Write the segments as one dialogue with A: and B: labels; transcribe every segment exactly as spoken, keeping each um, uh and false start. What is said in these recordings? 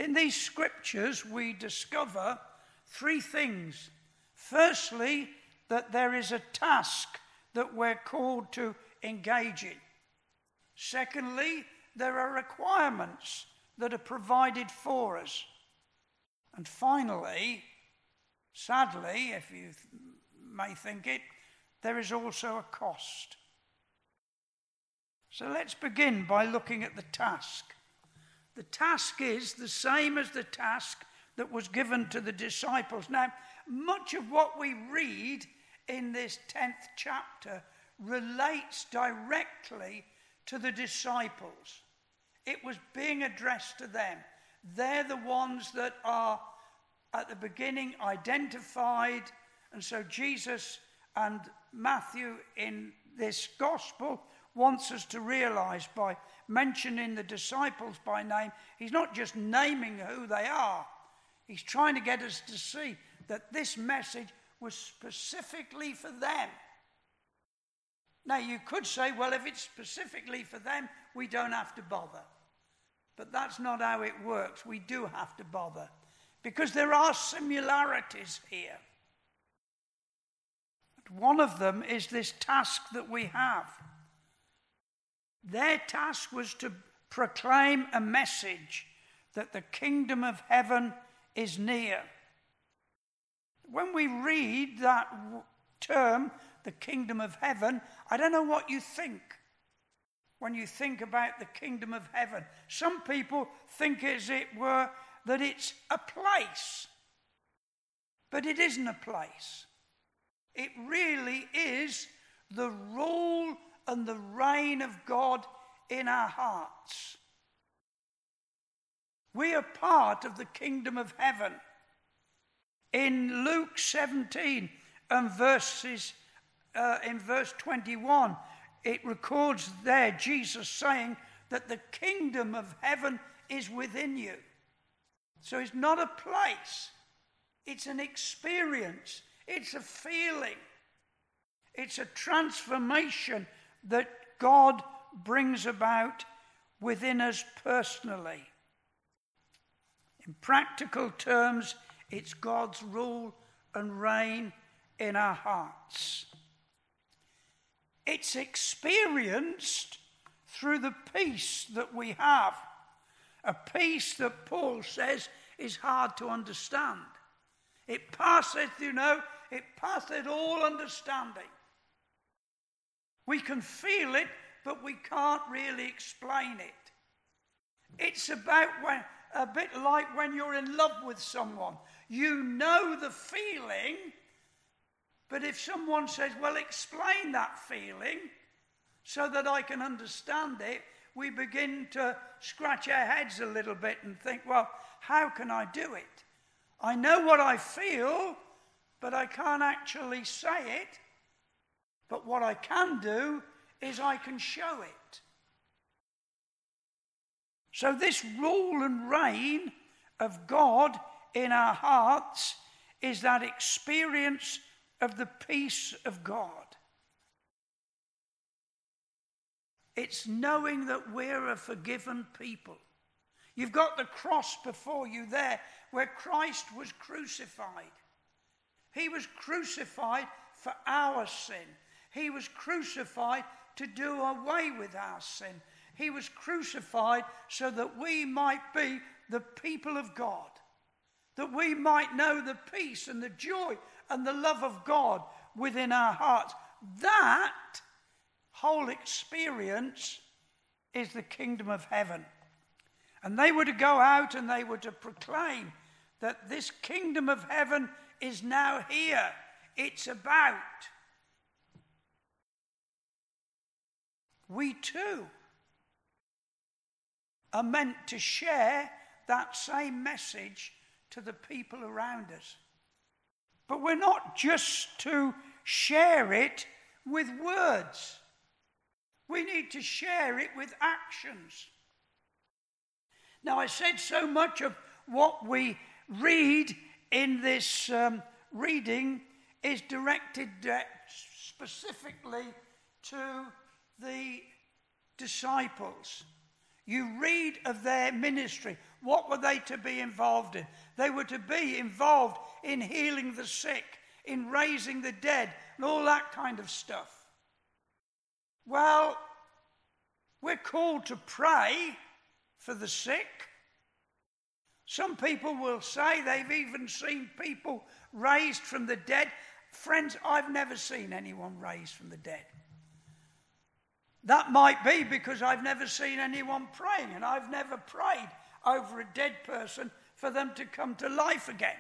A: In these scriptures, we discover three things. Firstly, that there is a task that we're called to engage in. Secondly, there are requirements that are provided for us. And finally, sadly, if you th- may think it, there is also a cost. So let's begin by looking at the task. The task is the same as the task that was given to the disciples. Now, much of what we read in this tenth chapter relates directly to the disciples. It was being addressed to them. They're the ones that are at the beginning identified, and so Jesus and Matthew in this gospel wants us to realize by mentioning the disciples by name, he's not just naming who they are. He's trying to get us to see that this message was specifically for them. Now, you could say, well, if it's specifically for them, we don't have to bother. But that's not how it works. We do have to bother, because there are similarities here. One of them is this task that we have. Their task was to proclaim a message that the kingdom of heaven is near. When we read that term, the kingdom of heaven, I don't know what you think when you think about the kingdom of heaven. Some people think, as it were, that it's a place. But it isn't a place. It really is the rule and the reign of God in our hearts. We are part of the kingdom of heaven. In Luke seventeen and verses, uh, in verse twenty-one, it records there Jesus saying that the kingdom of heaven is within you. So it's not a place. It's an experience. It's a feeling. It's a transformation that God brings about within us personally. In practical terms, it's God's rule and reign in our hearts. It's experienced through the peace that we have, a peace that Paul says is hard to understand. It passeth, you know, it passeth all understanding. We can feel it, but we can't really explain it. It's about when, a bit like when you're in love with someone. You know the feeling, but if someone says, well, explain that feeling so that I can understand it, we begin to scratch our heads a little bit and think, well, how can I do it? I know what I feel, but I can't actually say it. But what I can do is I can show it. So this rule and reign of God in our hearts is that experience of the peace of God. It's knowing that we're a forgiven people. You've got the cross before you there where Christ was crucified. He was crucified for our sin. He was crucified to do away with our sin. He was crucified so that we might be the people of God, that we might know the peace and the joy and the love of God within our hearts. That whole experience is the kingdom of heaven. And they were to go out and they were to proclaim that this kingdom of heaven is now here. It's about. We too are meant to share that same message to the people around us. But we're not just to share it with words. We need to share it with actions. Now, I said so much of what we read in this um, reading is directed uh, specifically to the disciples. You read of their ministry. What were they to be involved in? They were to be involved in healing the sick, in raising the dead, and all that kind of stuff. Well, we're called to pray for the sick. Some people will say they've even seen people raised from the dead. Friends, I've never seen anyone raised from the dead. That might be because I've never seen anyone praying, and I've never prayed over a dead person for them to come to life again.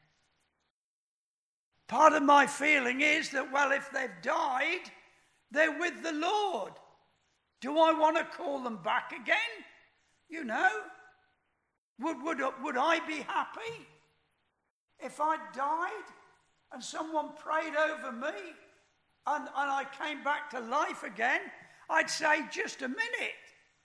A: Part of my feeling is that, well, if they've died, they're with the Lord. Do I want to call them back again? You know, would, would, would I be happy if I died and someone prayed over me and, and I came back to life again? I'd say, just a minute.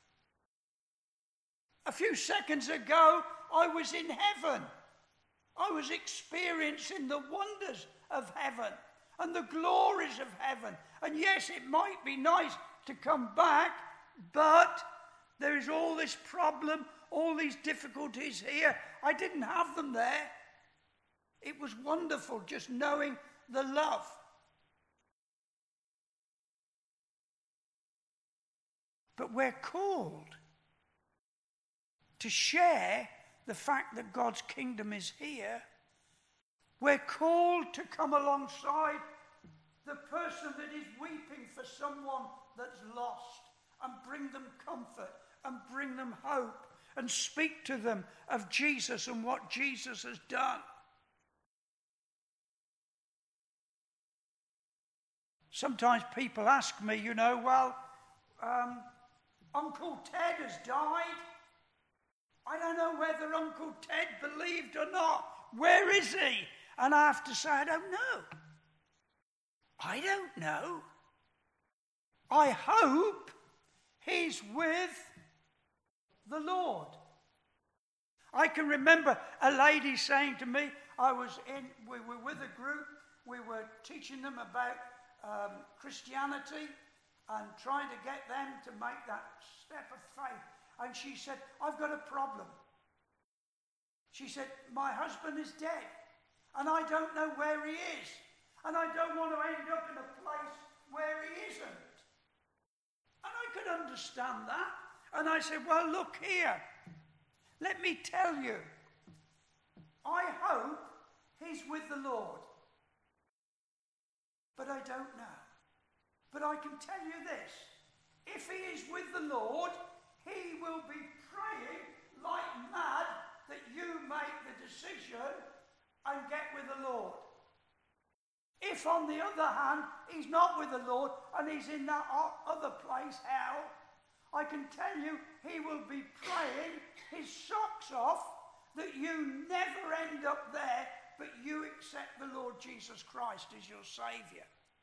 A: A few seconds ago, I was in heaven. I was experiencing the wonders of heaven and the glories of heaven. And yes, it might be nice to come back, but there is all this problem, all these difficulties here. I didn't have them there. It was wonderful just knowing the love. But we're called to share the fact that God's kingdom is here. We're called to come alongside the person that is weeping for someone that's lost and bring them comfort and bring them hope and speak to them of Jesus and what Jesus has done. Sometimes people ask me, you know, well, um, Uncle Ted has died. I don't know whether Uncle Ted believed or not. Where is he? And I have to say, I don't know. I don't know. I hope he's with the Lord. I can remember a lady saying to me, I was in, we were with a group, we were teaching them about um, Christianity and trying to get them to make that step of faith. And she said, I've got a problem. She said, my husband is dead, and I don't know where he is, and I don't want to end up in a place where he isn't. And I could understand that. And I said, well, look here. Let me tell you. I hope he's with the Lord. But I don't know. But I can tell you this. If he is with the Lord, he will be praying like mad that you make the decision and get with the Lord. If, on the other hand, he's not with the Lord and he's in that other place, hell, I can tell you he will be praying his socks off that you never end up there, but you accept the Lord Jesus Christ as your Saviour.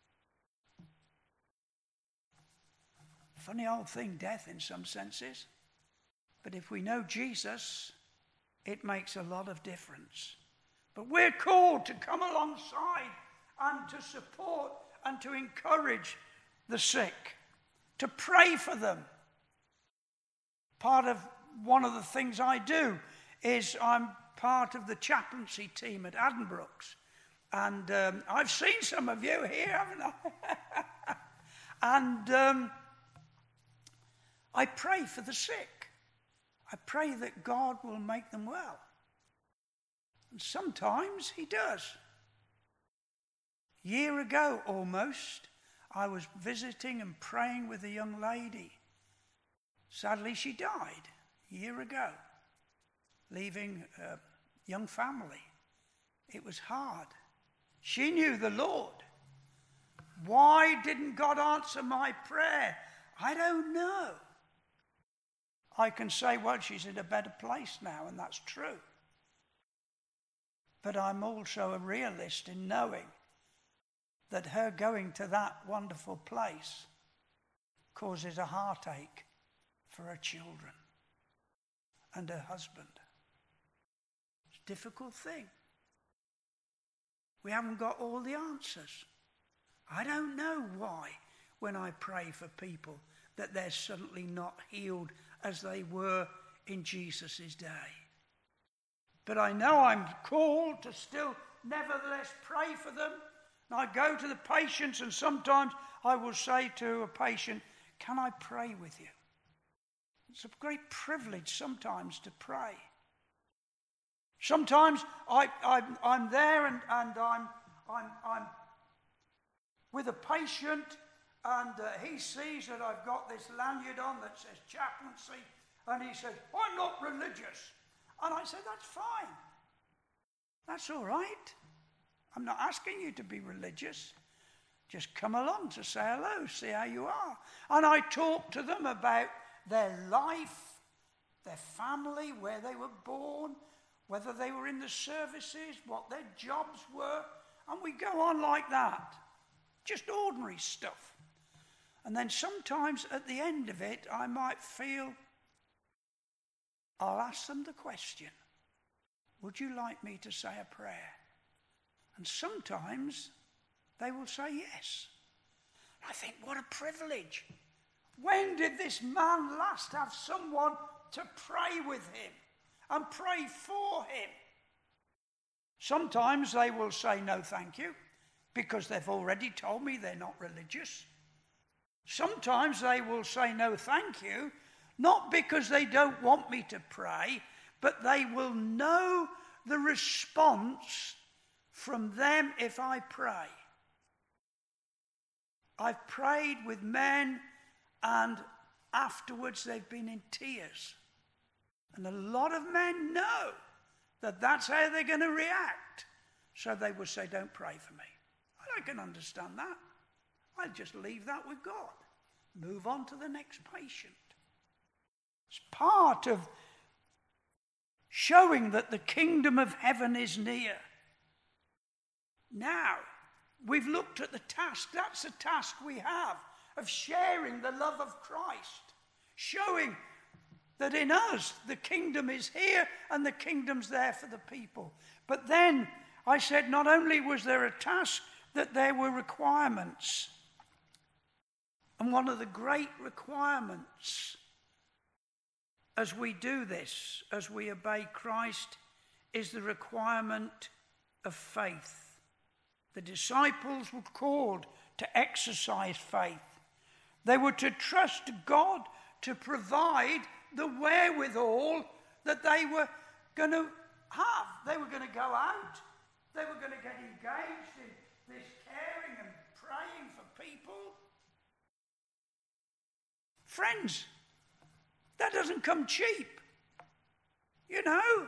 A: Funny old thing, death, in some senses. But if we know Jesus, it makes a lot of difference. But we're called to come alongside and to support and to encourage the sick, to pray for them. Part of one of the things I do is I'm part of the chaplaincy team at Addenbrooke's. And um, I've seen some of you here, haven't I? and um, I pray for the sick. I pray that God will make them well. And sometimes he does. A year ago almost, I was visiting and praying with a young lady. Sadly, she died a year ago, leaving a young family. It was hard. She knew the Lord. Why didn't God answer my prayer? I don't know. I can say, well, she's in a better place now, and that's true. But I'm also a realist in knowing that her going to that wonderful place causes a heartache for her children and her husband. It's a difficult thing. We haven't got all the answers. I don't know why, when I pray for people, that they're suddenly not healed as they were in Jesus' day. But I know I'm called to still nevertheless pray for them. And I go to the patients, and sometimes I will say to a patient, can I pray with you? It's a great privilege sometimes to pray. Sometimes I, I, I'm there and, and I'm, I'm, I'm with a patient, and uh, he sees that I've got this lanyard on that says chaplaincy, and he says, I'm not religious. And I said, that's fine. That's all right. I'm not asking you to be religious. Just come along to say hello, see how you are. And I talk to them about their life, their family, where they were born, whether they were in the services, what their jobs were. And we go on like that. Just ordinary stuff. And then sometimes at the end of it, I might feel, I'll ask them the question, would you like me to say a prayer? And sometimes they will say yes. I think, what a privilege. When did this man last have someone to pray with him and pray for him? Sometimes they will say no thank you because they've already told me they're not religious. Sometimes they will say no thank you, not because they don't want me to pray, but they will know the response from them if I pray. I've prayed with men, and afterwards they've been in tears. And a lot of men know that that's how they're going to react. So they will say, don't pray for me. I can understand that. I'll just leave that with God. Move on to the next patient. It's part of showing that the kingdom of heaven is near. Now, we've looked at the task. That's the task we have of sharing the love of Christ. Showing that in us the kingdom is here and the kingdom's there for the people. But then I said not only was there a task, that there were requirements. And one of the great requirements as we do this, as we obey Christ, is the requirement of faith. The disciples were called to exercise faith. They were to trust God to provide the wherewithal that they were going to have. They were going to go out. They were going to get engaged in this caring and praying for people. Friends, that doesn't come cheap. You know,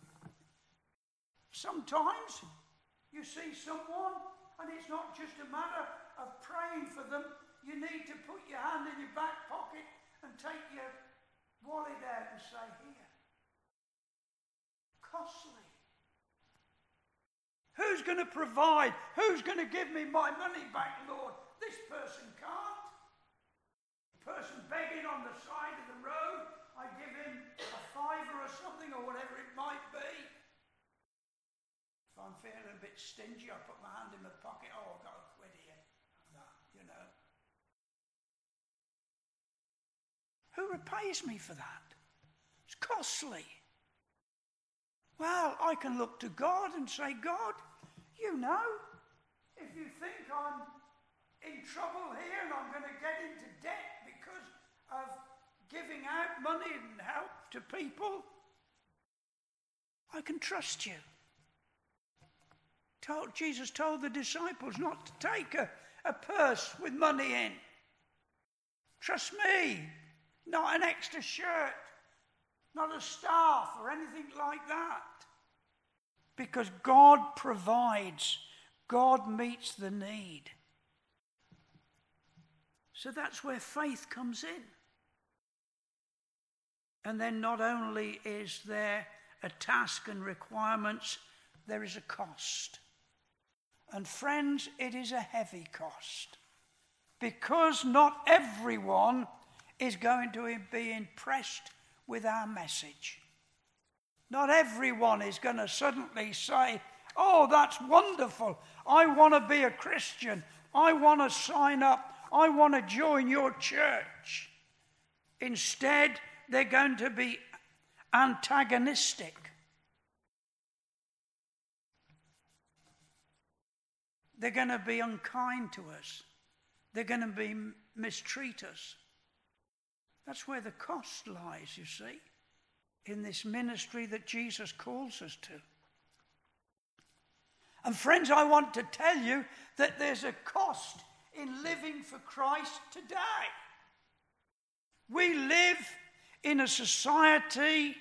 A: sometimes you see someone and it's not just a matter of praying for them. You need to put your hand in your back pocket and take your wallet out and say, here. Costly. Who's going to provide? Who's going to give me my money back, Lord? This person can't. Person begging on the side of the road, I give him a fiver or something or whatever it might be. If I'm feeling a bit stingy, I put my hand in my pocket. Oh, I've got a quid here. That, you know. Who repays me for that? It's costly. Well, I can look to God and say, God, you know, if you think I'm in trouble here and I'm going to get into debt because of giving out money and help to people, I can trust you. Told, Jesus told the disciples not to take a, a purse with money in. Trust me, not an extra shirt, not a staff or anything like that. Because God provides, God meets the need. So that's where faith comes in. And then not only is there a task and requirements, there is a cost. And friends, it is a heavy cost. Because not everyone is going to be impressed with our message. Not everyone is going to suddenly say, oh, that's wonderful. I want to be a Christian. I want to sign up. I want to join your church. Instead, they're going to be antagonistic. They're going to be unkind to us. They're going to be mistreat us. That's where the cost lies, you see, in this ministry that Jesus calls us to. And friends, I want to tell you that there's a cost in living for Christ today. We live in a society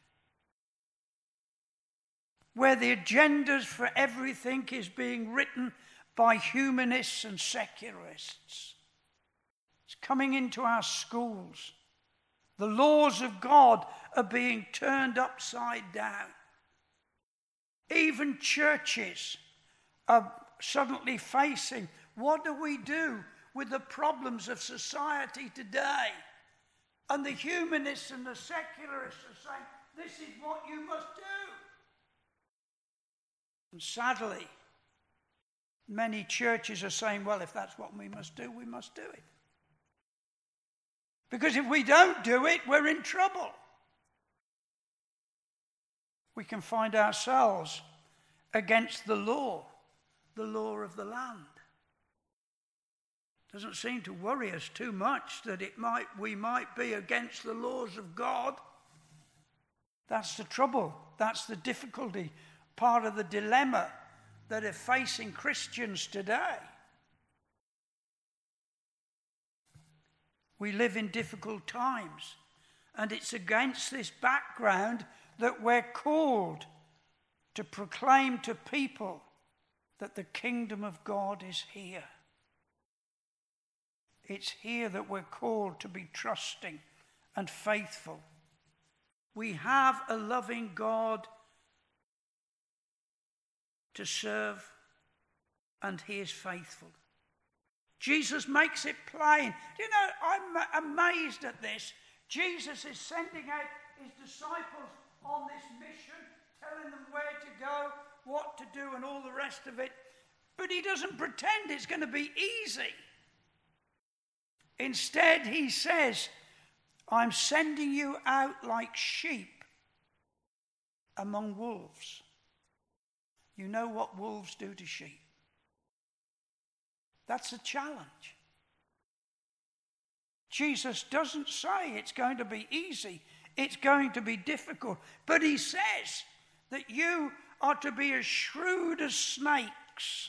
A: where the agendas for everything is being written by humanists and secularists. It's coming into our schools. The laws of God are being turned upside down. Even churches are suddenly facing, what do we do with the problems of society today? And the humanists and the secularists are saying, this is what you must do. And sadly, many churches are saying, well, if that's what we must do, we must do it. Because if we don't do it, we're in trouble. We can find ourselves against the law, the law of the land. Doesn't seem to worry us too much that it might we might be against the laws of God. That's the trouble. That's the difficulty, part of the dilemma that are facing Christians today. We live in difficult times, and it's against this background that we're called to proclaim to people that the kingdom of God is here. It's here that we're called to be trusting and faithful. We have a loving God to serve, and he is faithful. Jesus makes it plain. Do you know, I'm amazed at this. Jesus is sending out his disciples on this mission, telling them where to go, what to do, and all the rest of it. But he doesn't pretend it's going to be easy. Instead, he says, I'm sending you out like sheep among wolves. You know what wolves do to sheep. That's a challenge. Jesus doesn't say it's going to be easy. It's going to be difficult. But he says that you are to be as shrewd as snakes.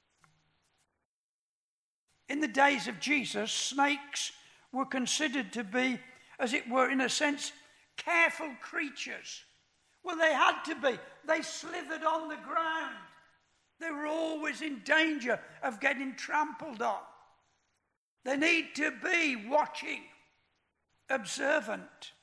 A: In the days of Jesus, snakes were considered to be, as it were, in a sense, careful creatures. Well, they had to be. They slithered on the ground. They were always in danger of getting trampled on. They need to be watching, observant.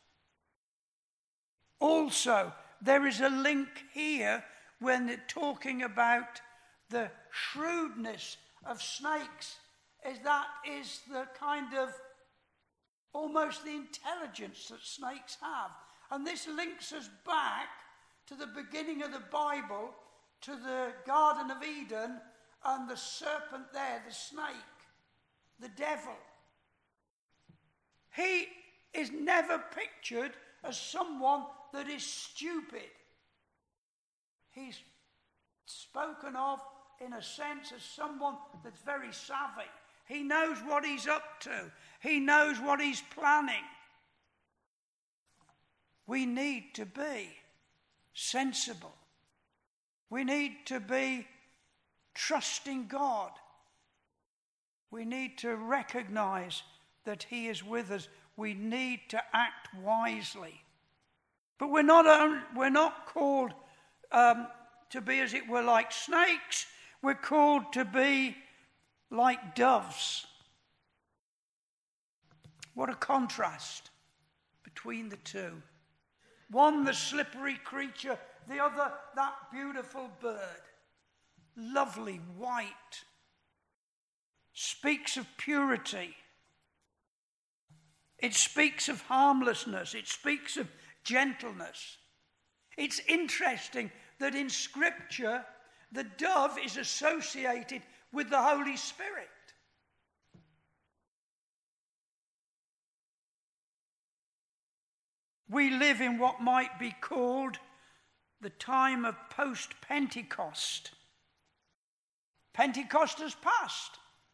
A: Also, there is a link here when they're talking about the shrewdness of snakes, is that is the kind of almost the intelligence that snakes have. And this links us back to the beginning of the Bible, to the Garden of Eden, and the serpent there, the snake, the devil. He is never pictured as someone that is stupid. He's spoken of, in a sense, as someone that's very savvy. He knows what he's up to. He knows what he's planning. We need to be sensible. We need to be trusting God. We need to recognize that he is with us. We need to act wisely. But we're not, we're not called um, to be, as it were, like snakes. We're called to be like doves. What a contrast between the two. One, the slippery creature, the other, that beautiful bird. Lovely, white. Speaks of purity. It speaks of harmlessness. It speaks of gentleness. It's interesting that in Scripture, the dove is associated with the Holy Spirit. We live in what might be called the time of post-Pentecost. Pentecost has passed,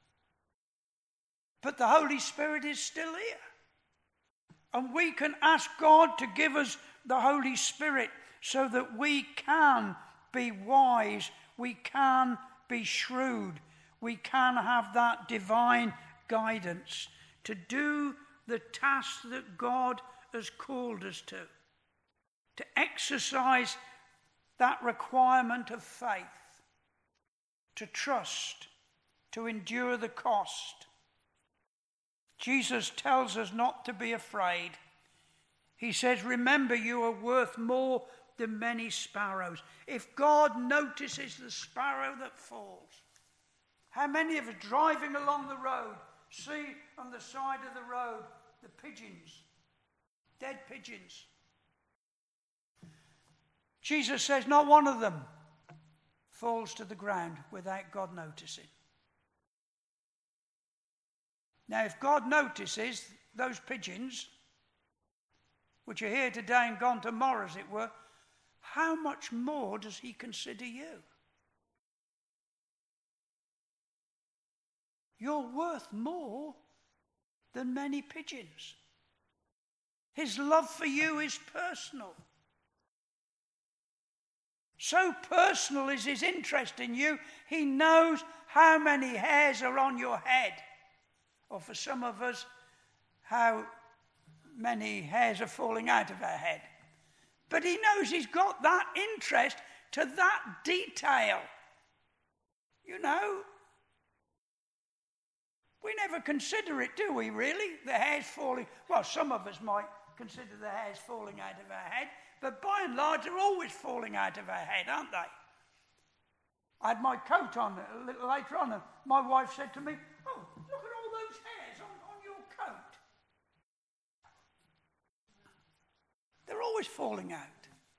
A: but the Holy Spirit is still here. And we can ask God to give us the Holy Spirit so that we can be wise, we can be shrewd, we can have that divine guidance to do the task that God has called us to, to exercise that requirement of faith, to trust, to endure the cost. Jesus tells us not to be afraid. He says, remember, you are worth more than many sparrows. If God notices the sparrow that falls, how many of us driving along the road see on the side of the road the pigeons, dead pigeons? Jesus says not one of them falls to the ground without God noticing. Now, if God notices those pigeons, which are here today and gone tomorrow, as it were, how much more does he consider you? You're worth more than many pigeons. His love for you is personal. So personal is his interest in you, he knows how many hairs are on your head. Or for some of us, how many hairs are falling out of our head. But he knows he's got that interest to that detail. You know, we never consider it, do we, really? The hairs falling. Well, some of us might consider the hairs falling out of our head, but by and large, they're always falling out of our head, aren't they? I had my coat on a little later on, and my wife said to me, oh, look at all those hairs on, on your coat. They're always falling out.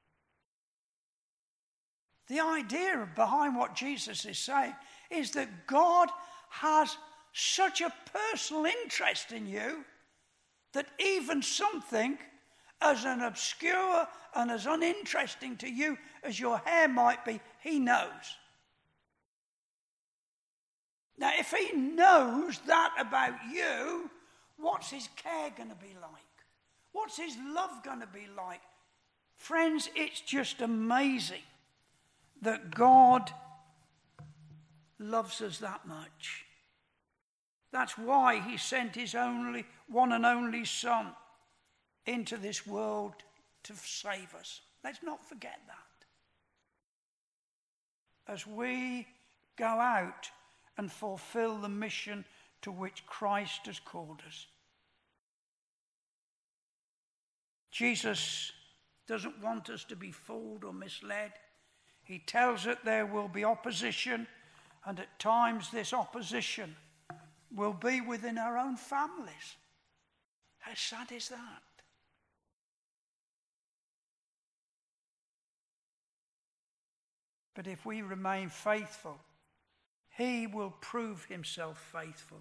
A: The idea behind what Jesus is saying is that God has such a personal interest in you that even something as an obscure and as uninteresting to you as your hair might be, he knows. Now, if he knows that about you, what's his care going to be like? What's his love going to be like? Friends, it's just amazing that God loves us that much. That's why he sent his only one and only Son into this world to save us. Let's not forget that. As we go out and fulfill the mission to which Christ has called us. Jesus doesn't want us to be fooled or misled. He tells us there will be opposition, and at times this opposition will be within our own families. How sad is that? But if we remain faithful, he will prove himself faithful.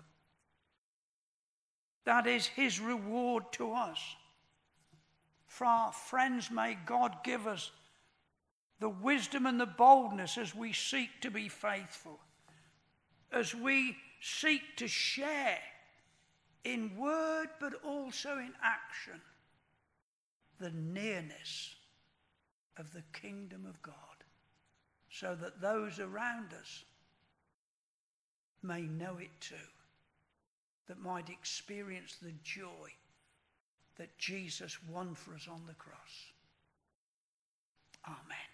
A: That is his reward to us. For our friends, may God give us the wisdom and the boldness as we seek to be faithful, as we seek to share in word but also in action the nearness of the kingdom of God, so that those around us may know it too, that might experience the joy that Jesus won for us on the cross. Amen.